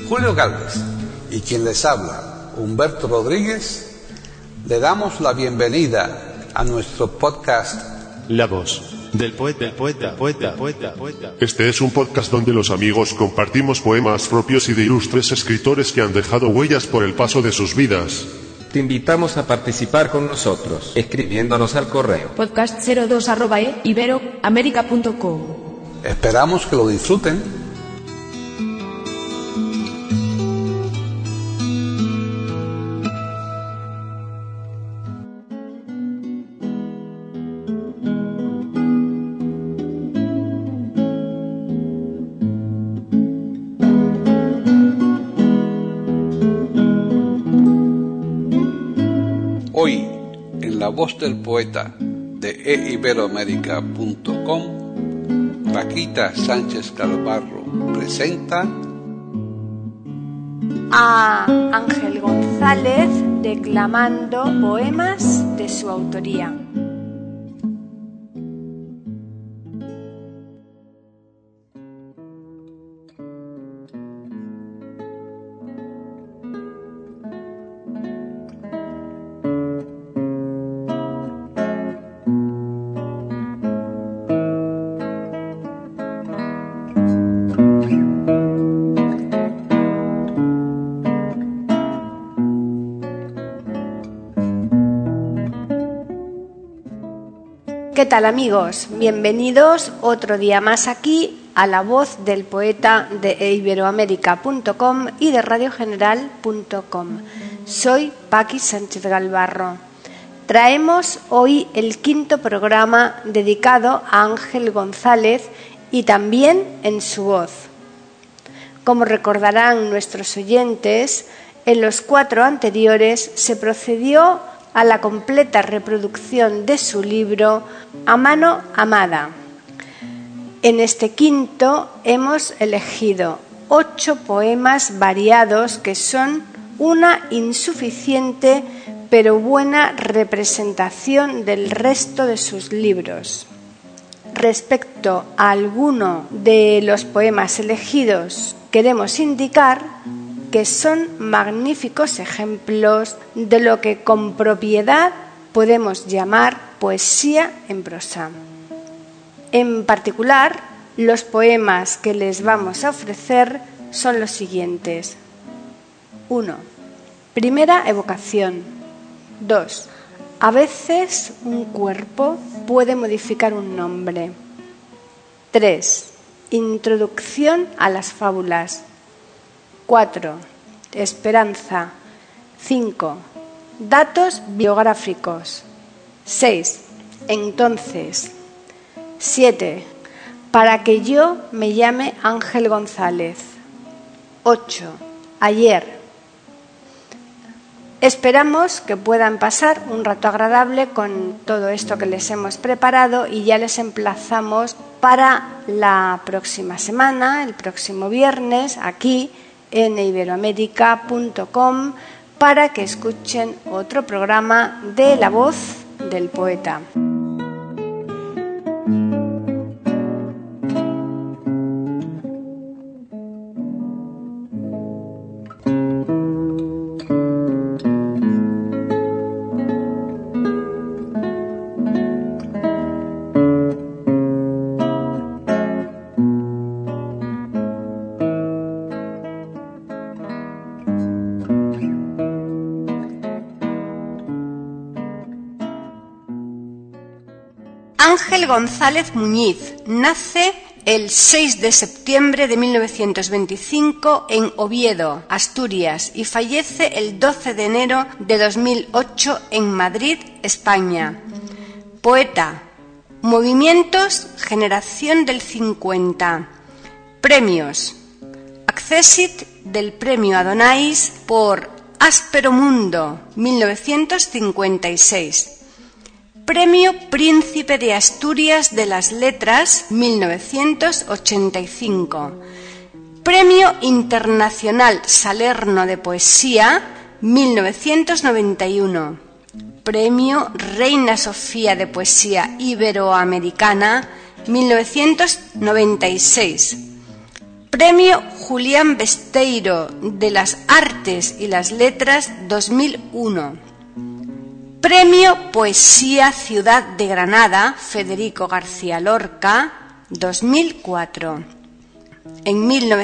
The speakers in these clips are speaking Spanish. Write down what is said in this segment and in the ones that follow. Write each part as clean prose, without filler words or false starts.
Julio Galvez y quien les habla, Humberto Rodríguez, le damos la bienvenida a nuestro podcast La voz del poeta. Este es un podcast donde los amigos compartimos poemas propios y de ilustres escritores que han dejado huellas por el paso de sus vidas. Te invitamos a participar con nosotros, escribiéndonos al correo podcast02@iberoamerica.com. Esperamos que lo disfruten. Hoy, en La Voz del Poeta de eiberoamerica.com, Paquita Sánchez Galvarro presenta a Ángel González declamando poemas de su autoría. ¿Qué tal, amigos? Bienvenidos otro día más aquí a La Voz del Poeta de eiberoamerica.com y de radiogeneral.com. Soy Paqui Sánchez Galvarro. Traemos hoy el quinto programa dedicado a Ángel González y también en su voz. Como recordarán nuestros oyentes, en los 4 anteriores se procedió a la completa reproducción de su libro A mano amada. En este quinto hemos elegido 8 poemas variados que son una insuficiente pero buena representación del resto de sus libros. Respecto a alguno de los poemas elegidos, queremos indicar que son magníficos ejemplos de lo que con propiedad podemos llamar poesía en prosa. En particular, los poemas que les vamos a ofrecer son los siguientes. 1. Primera evocación. 2. A veces un cuerpo puede modificar un nombre. 3. Introducción a las fábulas. 4. Esperanza. 5. Datos biográficos. 6. Entonces. 7. Para que yo me llame Ángel González. 8. Ayer. Esperamos que puedan pasar un rato agradable con todo esto que les hemos preparado y ya les emplazamos para la próxima semana, el próximo viernes, aquí en eiberoamerica.com, para que escuchen otro programa de La Voz del Poeta. Ángel González Muñiz nace el 6 de septiembre de 1925 en Oviedo, Asturias, y fallece el 12 de enero de 2008 en Madrid, España. Poeta. Movimientos Generación del 50. Premios. Accessit del Premio Adonais por Áspero Mundo, 1956. Premio Príncipe de Asturias de las Letras, 1985. Premio Internacional Salerno de Poesía, 1991. Premio Reina Sofía de Poesía Iberoamericana, 1996. Premio Julián Besteiro de las Artes y las Letras 2001. Premio Poesía Ciudad de Granada Federico García Lorca 2004. En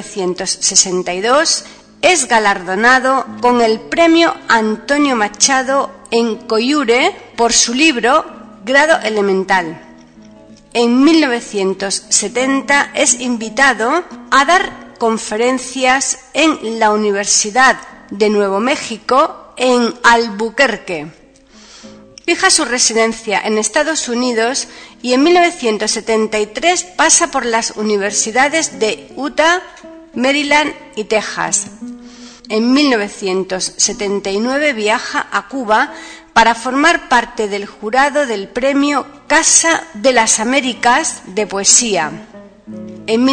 1962 es galardonado con el Premio Antonio Machado en Coyure por su libro Grado Elemental. En 1970 es invitado a dar conferencias en la Universidad de Nuevo México en Albuquerque. Fija su residencia en Estados Unidos y en 1973 pasa por las universidades de Utah, Maryland y Texas. En 1979 viaja a Cuba para formar parte del jurado del Premio Casa de las Américas de Poesía. En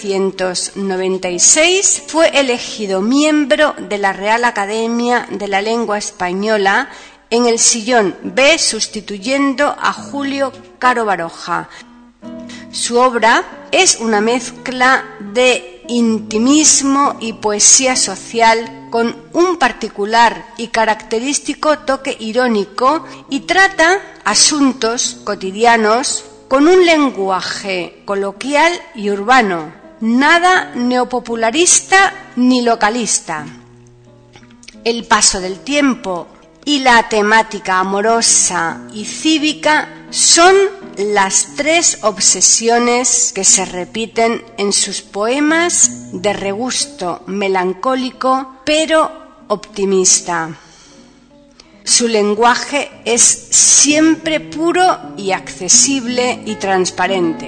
1996 fue elegido miembro de la Real Academia de la Lengua Española en el sillón B, sustituyendo a Julio Caro Baroja. Su obra es una mezcla de intimismo y poesía social con un particular y característico toque irónico y trata asuntos cotidianos con un lenguaje coloquial y urbano, nada neopopularista ni localista. El paso del tiempo y la temática amorosa y cívica son las tres obsesiones que se repiten en sus poemas de regusto melancólico pero optimista. Su lenguaje es siempre puro y accesible y transparente.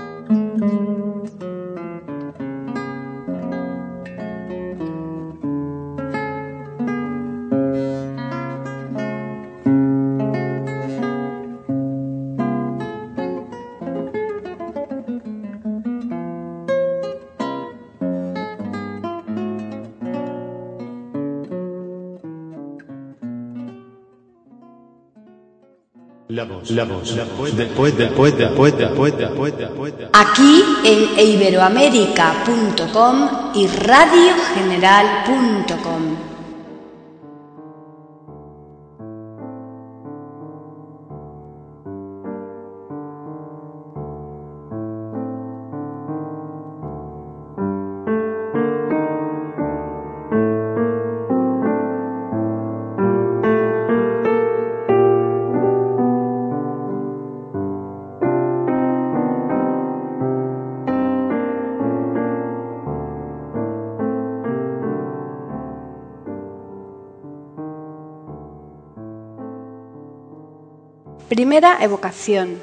Aquí en iberoamerica.com y radiogeneral.com. Primera evocación.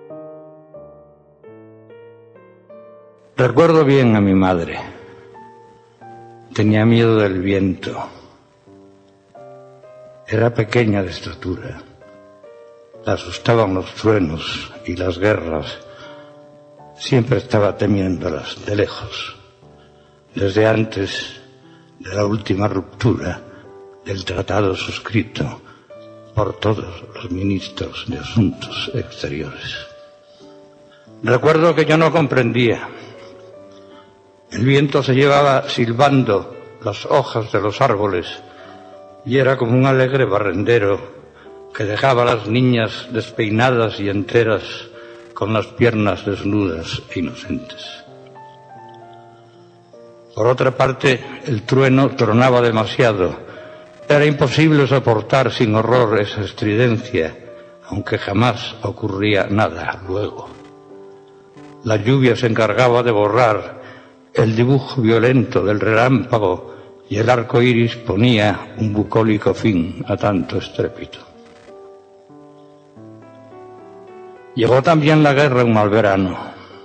Recuerdo bien a mi madre. Tenía miedo del viento. Era pequeña de estatura. La asustaban los truenos y las guerras. Siempre estaba temiéndolas de lejos. Desde antes de la última ruptura del tratado suscrito por todos los ministros de Asuntos Exteriores. Recuerdo que yo no comprendía. El viento se llevaba silbando las hojas de los árboles y era como un alegre barrendero que dejaba a las niñas despeinadas y enteras con las piernas desnudas e inocentes. Por otra parte, el trueno tronaba demasiado. Era imposible soportar sin horror esa estridencia, aunque jamás ocurría nada luego. La lluvia se encargaba de borrar el dibujo violento del relámpago y el arco iris ponía un bucólico fin a tanto estrépito. Llegó también la guerra un mal verano.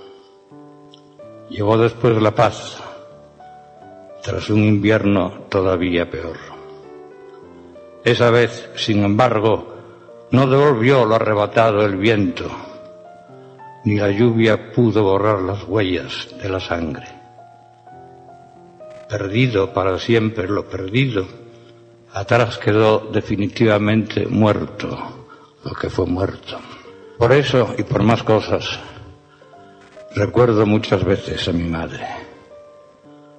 Llegó después la paz, tras un invierno todavía peor. Esa vez, sin embargo, no devolvió lo arrebatado el viento, ni la lluvia pudo borrar las huellas de la sangre. Perdido para siempre lo perdido, atrás quedó definitivamente muerto lo que fue muerto. Por eso y por más cosas, recuerdo muchas veces a mi madre.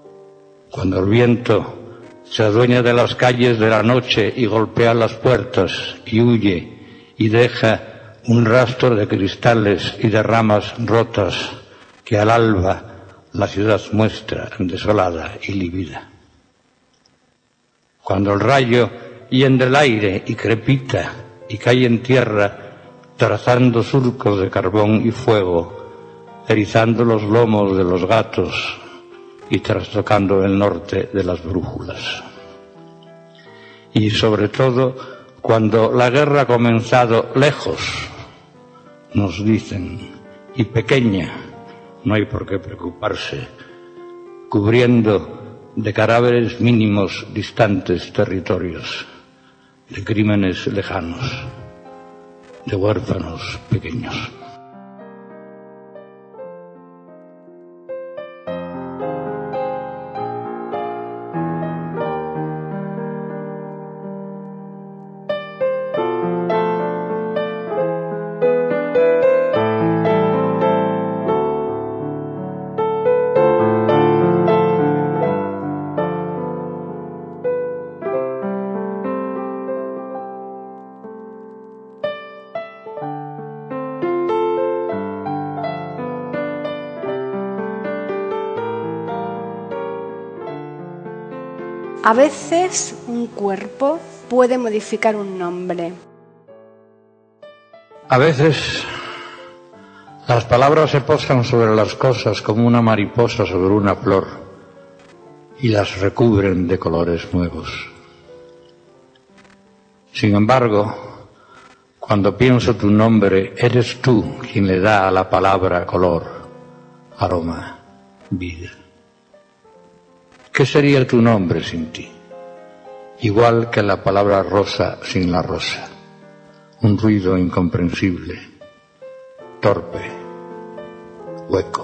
cuando el viento se adueña de las calles de la noche y golpea las puertas y huye y deja un rastro de cristales y de ramas rotas que al alba la ciudad muestra desolada y lívida. Cuando el rayo hiende el aire y crepita y cae en tierra, trazando surcos de carbón y fuego, erizando los lomos de los gatos y trastocando el norte de las brújulas. Y sobre todo, cuando la guerra ha comenzado lejos, nos dicen, y pequeña, no hay por qué preocuparse, cubriendo de cadáveres mínimos distantes territorios, de crímenes lejanos, de huérfanos pequeños. A veces un cuerpo puede modificar un nombre. A veces las palabras se posan sobre las cosas como una mariposa sobre una flor y las recubren de colores nuevos. Sin embargo, cuando pienso tu nombre, eres tú quien le da a la palabra color, aroma, vida. ¿Qué sería tu nombre sin ti? Igual que la palabra rosa sin la rosa. Un ruido incomprensible, torpe, hueco.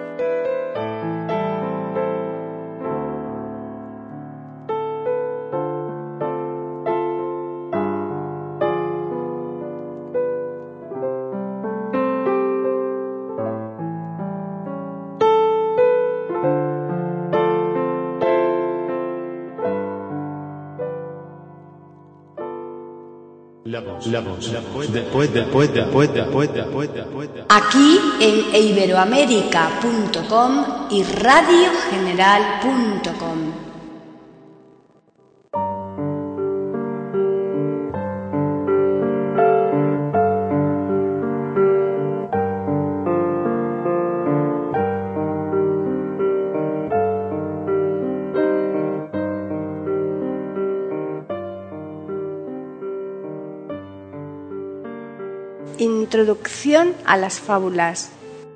Aquí en iberoamerica.com y radiogeneral.com. Introducción a las fábulas.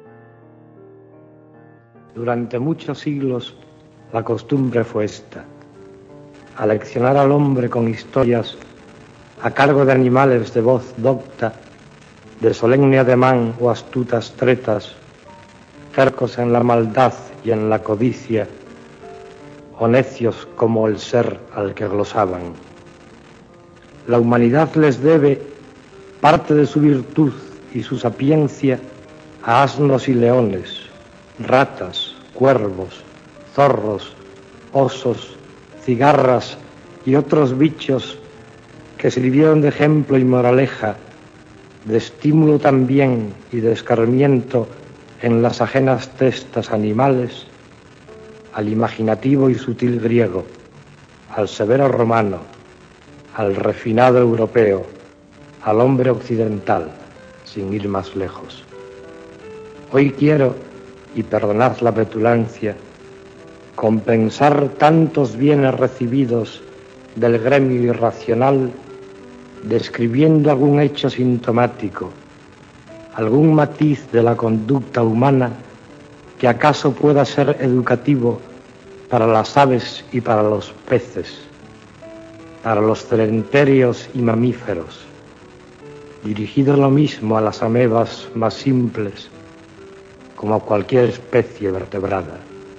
Durante muchos siglos la costumbre fue esta: aleccionar al hombre con historias a cargo de animales de voz docta, de solemne ademán o astutas tretas, tercos en la maldad y en la codicia, o necios como el ser al que glosaban. La humanidad les debe parte de su virtud y su sapiencia a asnos y leones, ratas, cuervos, zorros, osos, cigarras y otros bichos que sirvieron de ejemplo y moraleja, de estímulo también y de escarmiento en las ajenas testas animales, al imaginativo y sutil griego, al severo romano, al refinado europeo, al hombre occidental, sin ir más lejos. Hoy quiero, y perdonad la petulancia, compensar tantos bienes recibidos del gremio irracional, describiendo algún hecho sintomático, algún matiz de la conducta humana que acaso pueda ser educativo para las aves y para los peces, para los celenterios y mamíferos, dirigido lo mismo a las amebas más simples como a cualquier especie vertebrada.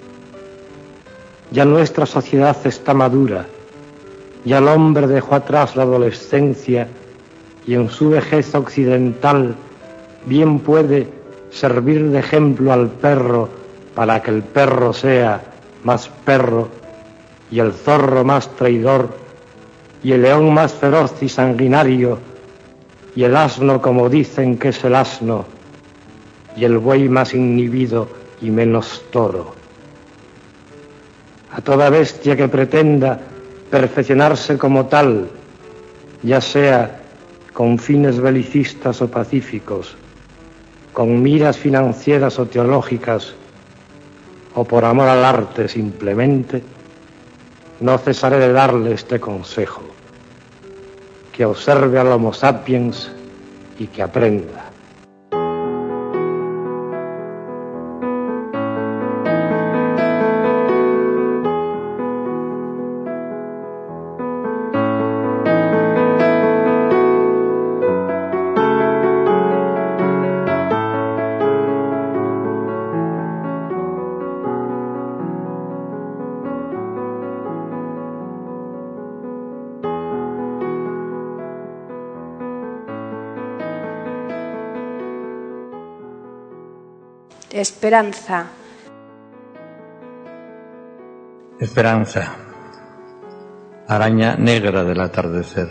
Ya nuestra sociedad está madura, ya el hombre dejó atrás la adolescencia y en su vejez occidental bien puede servir de ejemplo al perro para que el perro sea más perro y el zorro más traidor, y el león más feroz y sanguinario, y el asno como dicen que es el asno, y el buey más inhibido y menos toro. A toda bestia que pretenda perfeccionarse como tal, ya sea con fines belicistas o pacíficos, con miras financieras o teológicas, o por amor al arte simplemente, no cesaré de darle este consejo: que observe al Homo sapiens y que aprenda. Esperanza. Esperanza, araña negra del atardecer.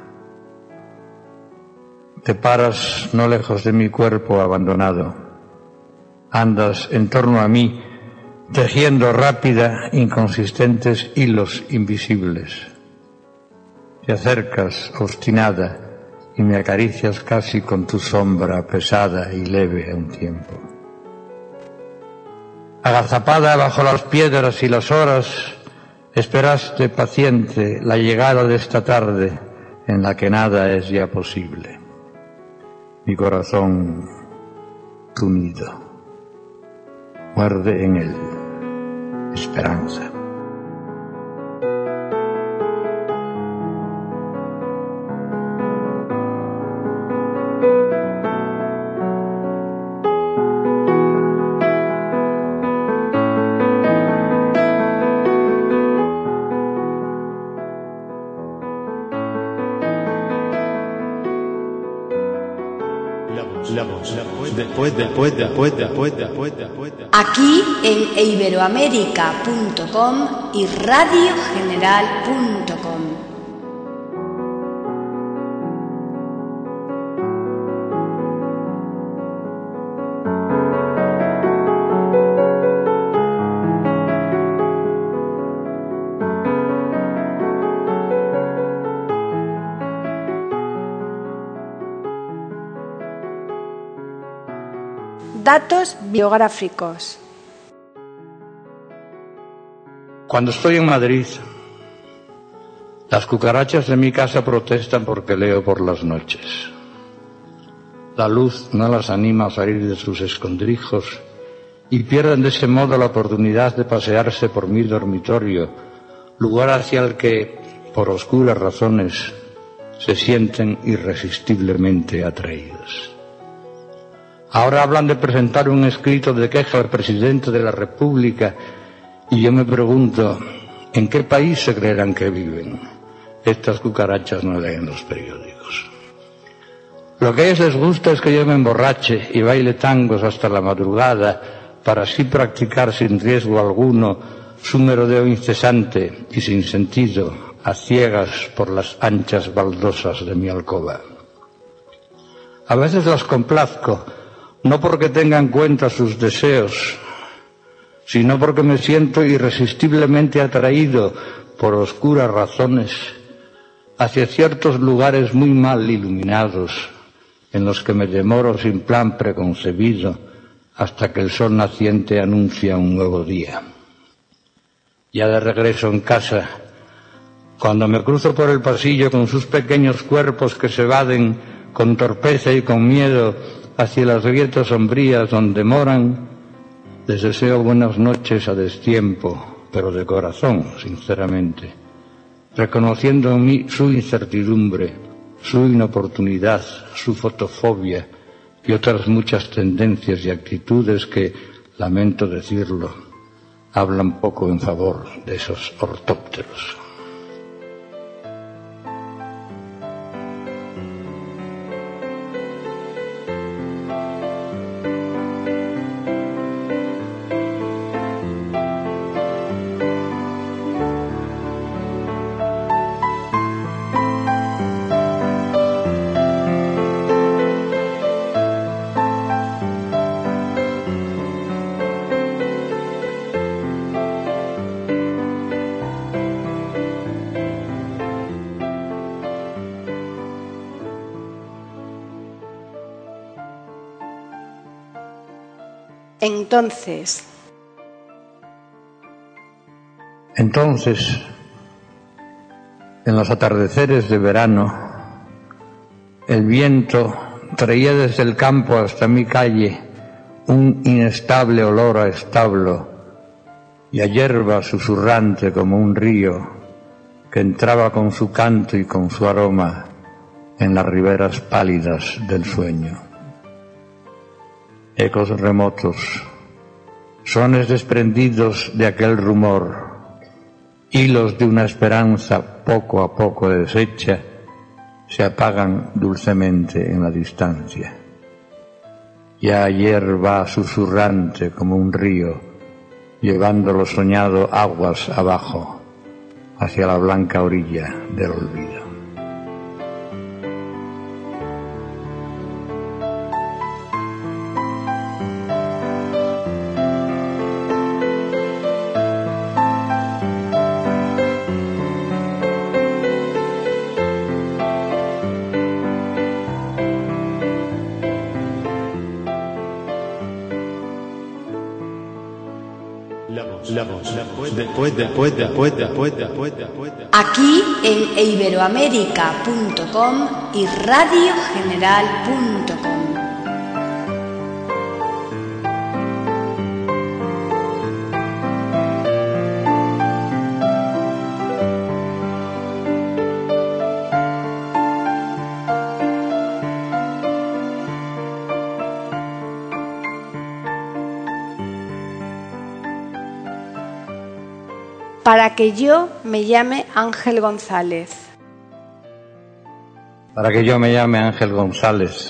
Te paras no lejos de mi cuerpo abandonado. Andas en torno a mí, tejiendo rápida inconsistentes hilos invisibles. Te acercas, obstinada, y me acaricias casi con tu sombra pesada y leve a un tiempo. Agazapada bajo las piedras y las horas, esperaste paciente la llegada de esta tarde en la que nada es ya posible. Mi corazón, tu nido, muerde en él esperanza. Aquí en iberoamerica.com y radiogeneral.com. Datos biográficos. Cuando estoy en Madrid, las cucarachas de mi casa protestan porque leo por las noches. La luz no las anima a salir de sus escondrijos y pierden de ese modo la oportunidad de pasearse por mi dormitorio, lugar hacia el que, por oscuras razones, se sienten irresistiblemente atraídos. Ahora hablan de presentar un escrito de queja al presidente de la República y yo me pregunto, ¿en qué país se creerán que viven? Estas cucarachas no leen los periódicos. Lo que a ellos les gusta es que yo me emborrache y baile tangos hasta la madrugada para así practicar sin riesgo alguno su merodeo incesante y sin sentido a ciegas por las anchas baldosas de mi alcoba. A veces las complazco, no porque tenga en cuenta sus deseos, sino porque me siento irresistiblemente atraído por oscuras razones hacia ciertos lugares muy mal iluminados, en los que me demoro sin plan preconcebido hasta que el sol naciente anuncia un nuevo día. Ya de regreso en casa, cuando me cruzo por el pasillo con sus pequeños cuerpos que se evaden con torpeza y con miedo hacia las grietas sombrías donde moran, les deseo buenas noches a destiempo, pero de corazón, sinceramente, reconociendo en mí su incertidumbre, su inoportunidad, su fotofobia y otras muchas tendencias y actitudes que, lamento decirlo, hablan poco en favor de esos ortópteros. Entonces, en los atardeceres de verano, el viento traía desde el campo hasta mi calle un inestable olor a establo y a hierba susurrante como un río que entraba con su canto y con su aroma en las riberas pálidas del sueño. Ecos remotos, sones desprendidos de aquel rumor, hilos de una esperanza poco a poco deshecha, se apagan dulcemente en la distancia. Ya ayer va susurrante como un río, llevando lo soñado aguas abajo, hacia la blanca orilla del olvido. aquí en iberoamerica.com y radiogeneral.com. Para que yo me llame Ángel González. Para que yo me llame Ángel González,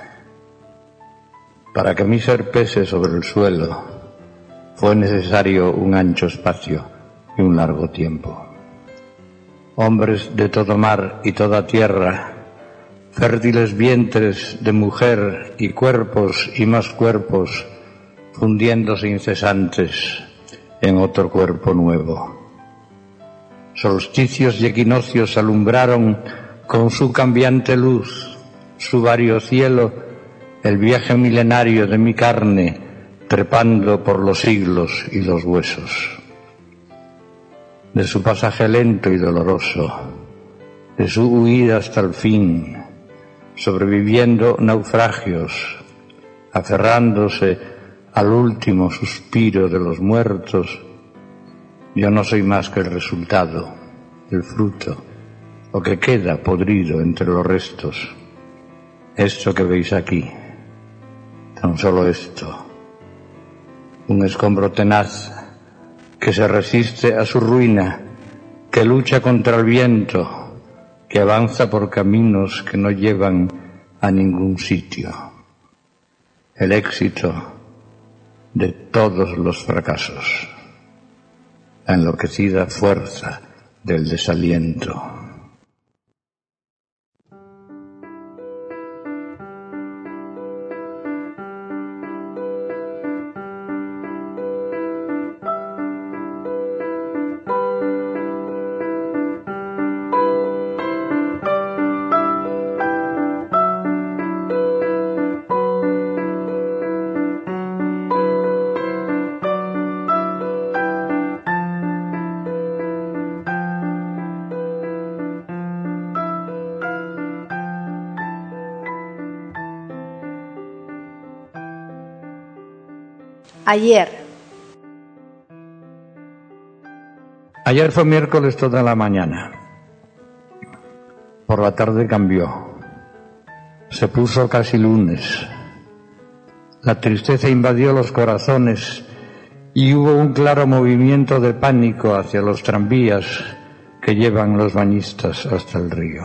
para que mi ser pese sobre el suelo, fue necesario un ancho espacio y un largo tiempo. Hombres de todo mar y toda tierra, fértiles vientres de mujer y cuerpos y más cuerpos, fundiéndose incesantes en otro cuerpo nuevo. Solsticios y equinoccios alumbraron con su cambiante luz, su vario cielo, el viaje milenario de mi carne, trepando por los siglos y los huesos. De su pasaje lento y doloroso, de su huida hasta el fin, sobreviviendo naufragios, aferrándose al último suspiro de los muertos, yo no soy más que el resultado, el fruto, lo que queda podrido entre los restos. Esto que veis aquí, tan solo esto, un escombro tenaz que se resiste a su ruina, que lucha contra el viento, que avanza por caminos que no llevan a ningún sitio. El éxito de todos los fracasos, la enloquecida fuerza del desaliento. Ayer fue miércoles toda la mañana. Por la tarde cambió. Se puso casi lunes. La tristeza invadió los corazones y hubo un claro movimiento de pánico hacia los tranvías que llevan los bañistas hasta el río.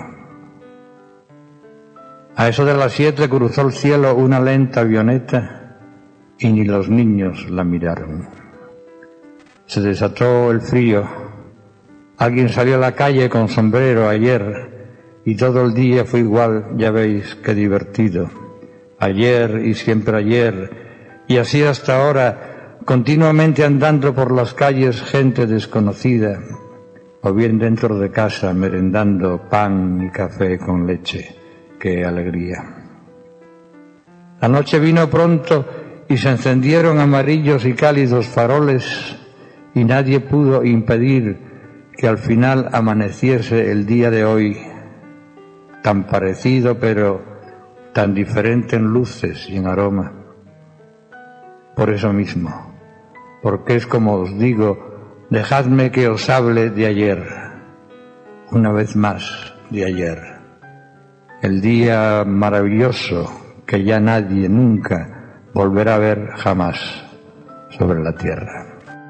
A eso de las 7 cruzó el cielo una lenta avioneta y ni los niños la miraron. Se desató el frío. Alguien salió a la calle con sombrero ayer y todo el día fue igual, ya veis qué divertido. Ayer y siempre ayer, y así hasta ahora, continuamente andando por las calles gente desconocida, o bien dentro de casa merendando pan y café con leche. ¡Qué alegría! La noche vino pronto y se encendieron amarillos y cálidos faroles y nadie pudo impedir que al final amaneciese el día de hoy, tan parecido pero tan diferente en luces y en aroma. Por eso mismo, porque es como os digo, dejadme que os hable de ayer, una vez más de ayer, el día maravilloso que ya nadie nunca volverá a ver jamás sobre la tierra.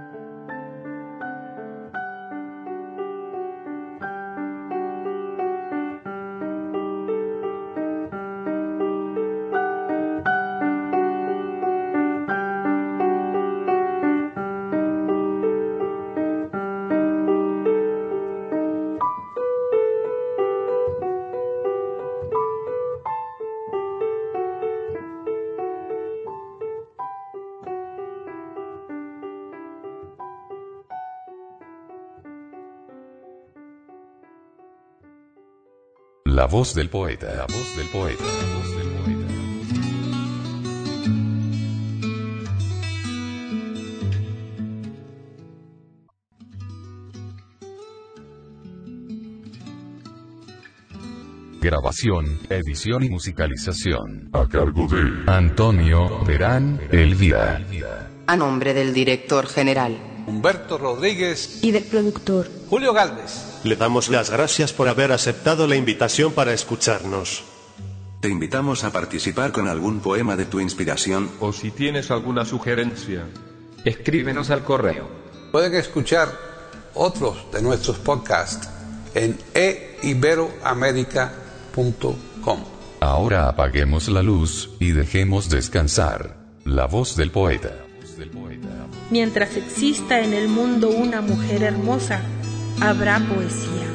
La voz del poeta, la voz del poeta, la voz del poeta. Grabación, edición y musicalización. A cargo de Antonio Terán Elvira. A nombre del director general Humberto Rodríguez y del productor Julio Galvez. Le damos las gracias por haber aceptado la invitación para escucharnos. Te invitamos a participar con algún poema de tu inspiración. O si tienes alguna sugerencia, escríbenos al correo. Pueden escuchar otros de nuestros podcasts en eiberoamerica.com. Ahora apaguemos la luz y dejemos descansar la voz del poeta. Mientras exista en el mundo una mujer hermosa, habrá poesía.